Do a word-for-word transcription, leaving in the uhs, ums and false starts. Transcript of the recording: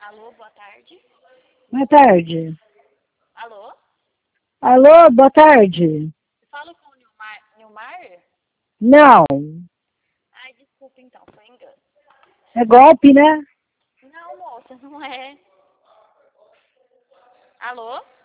Alô, boa tarde. Boa tarde. Alô? Alô, boa tarde. Falo com o Nilmar? Nilmar? Não, Ai, desculpa então, foi engano. é golpe, né? Não, moça, não é. Alô?